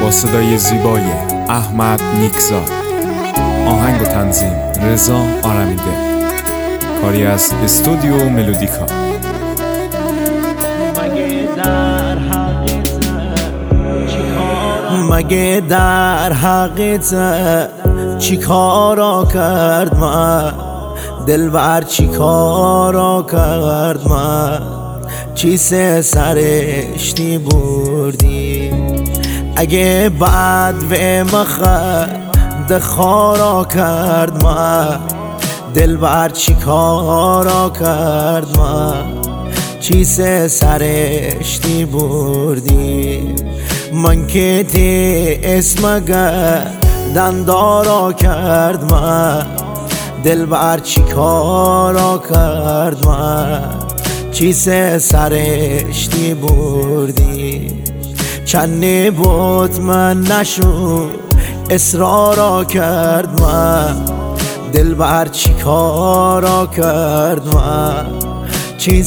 با صدای زیبای احمد نیکزاد، آهنگ و تنظیم رضا آرمیده، کاری از استودیو ملودیکا. مگه در حقیقت چی کارا کرد من؟ دلبر چی کارا کرد من؟ چی سرش تی بردی؟ اگه بعد و مخد خارا کرد من، دلبر چی کارا کرد من؟ چی سرش تی بردی؟ من که تی اسمگه دندارا کرد من، دلبر چی کارا کرد من؟ چی سرش تی بردی؟ چنی بود من نشو اصرارا کرد من، دلبر چی کارا کرد من؟ چی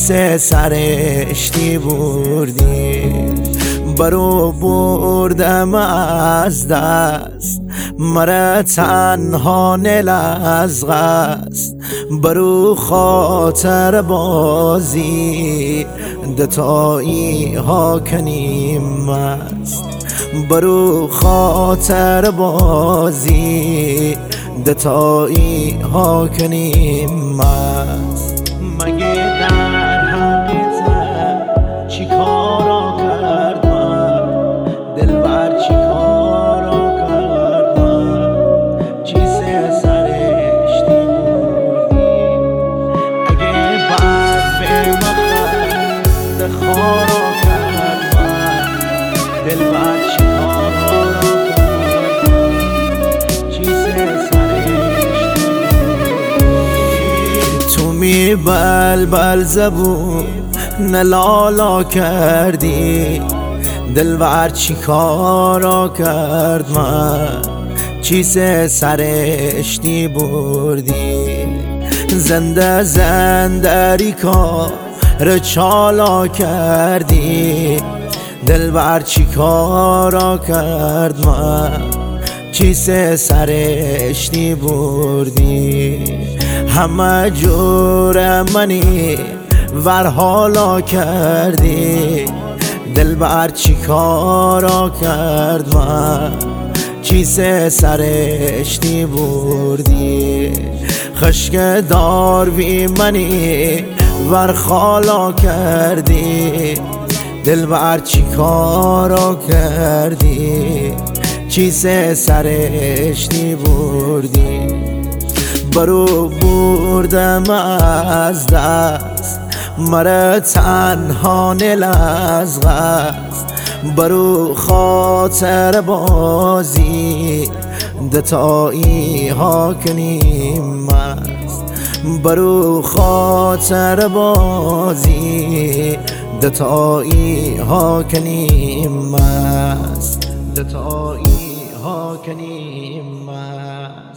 سرش تی بردی؟ برو بردم از دست، مرا تنها نلزغ است. برو خاطر بازی دتایی ها کنیم مست. برو خاطر بازی دتایی ها کنیم مست. مگه در حقیقت چی کارا کرد من؟ دلبر چی کارا کرد من؟ چی سرش تی بردی؟ اگه بعد به مخد خارا کرد من، دلبر چی کارا کرد من؟ چی سرش تی بردی؟ تو می بلبل زبون نلالا کردی، دلبر چی کارا کرد من؟ چی سرش تی بردی؟ زنده زندری کار چالا کردی، دلبر چی کارا کرد من؟ چی سرش تی بردی؟ همه جور منی ورحالا کردی، دلبر چی کارا کرد من؟ چی سرش تی بردی؟ خشک دار بی منی ورخالا کردی، دلبر چی کارا کردی؟ چی سرش تی بردی؟ برو بردم از دست، مرا تنها نلزغ است. برو خاطر بازی دتایی ها کنیم مست. برو خاطر بازی دتایی ها کنیم مست. دتایی ها کنیم مست.